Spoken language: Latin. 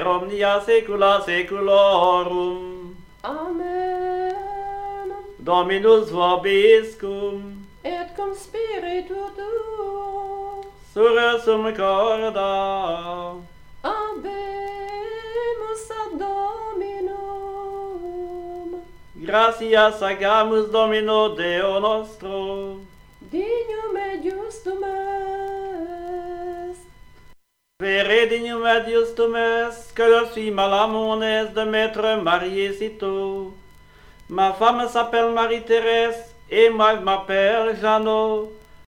omnia saecula saeculorum. Amen. Dominus vobiscum. Et cum spiritu tuo. Surresum corda. Habemus ad Dominum. Gratias agamus Domino Deo nostro. Dignum et justum est. Vere dignum et justum est, que je suis malamones de maître Marie Cito. Ma femme s'appelle Marie-Thérèse et moi je m'appelle Jeannot.